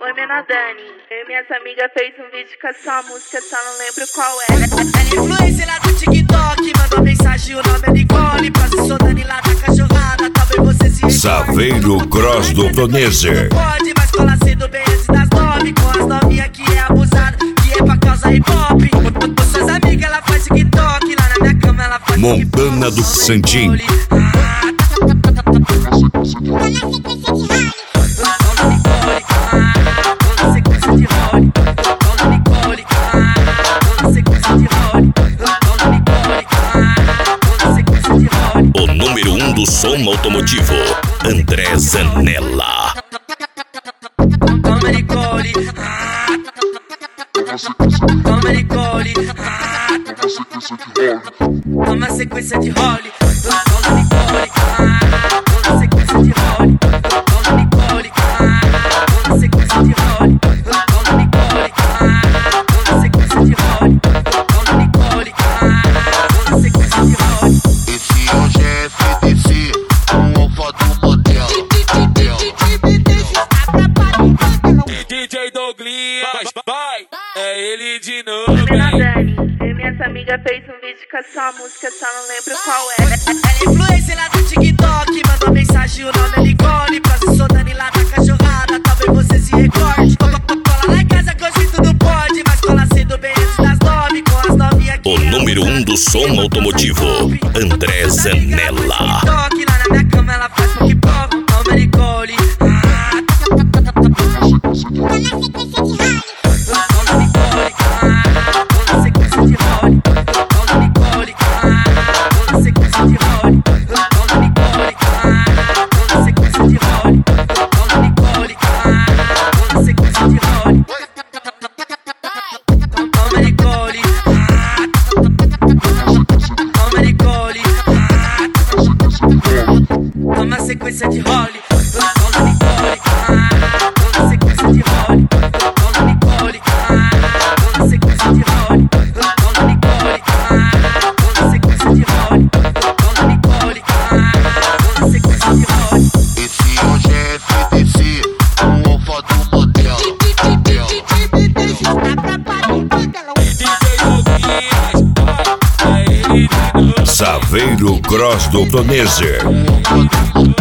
Oi, menina Dani. Eu e minhas amigas fez um vídeo com a sua música, só não lembro qual é. Ela influência lá do TikTok, mandou mensagem, o nome é Nicole. Pra se sou Dani lá da cachorrada, talvez você se recorde. Saveiro Cross do Toneser. Pode, mas cola cedo bem antes das 9. Com as novinhas que é abusado, que é pra causa hip hop. Com suas amigas ela faz TikTok, lá na minha cama ela faz Montana do Santim. O número 1 do som automotivo, André Zanella. Toma Nicole, toma Nicole, toma sequência de role. Toma Nicole, toma sequência de role. Toma Nicole, toma sequência de role. Toma Nicole, toma sequência de role. Toma Nicole, toma sequência de role. Esse hoje é FDC, o alfa do modelo. DJ Douglas, vai, é ele de novo. Oi, menina Dani. Eu e minhas amigas fez um vídeo com a sua música, só não lembro qual é. Ela influência lá do TikTok, mandou mensagem, o nome é Nicole. Pra se sou Dani lá da cachorrada, talvez você se recorde. Cola lá em casa que hoje tudo pode, mas cola cedo bem antes das 9. Com as novinhas que O número 1 do som automotivo, André Zanella. TikTok, lá na minha cama ela faz pop pop. Toma Nicole, toma Nicole, toma sequência de role. Toma Nicole, toma sequência de role. Toma Nicole, toma sequência de role. Toma Nicole, toma sequência de role. Toma Nicole, toma Nicole, toma sequência de role. Toma Nicole, toma sequência de role. Toma Nicole, toma sequência de role. Toma Nicole, toma sequência de role. Toma Nicole, toma sequência de role. Esse hoje é FDC, o alfa do modelo. DJ Douglas, é ele de novo. Saveiro Cross do Toneser. O alfa do modelo.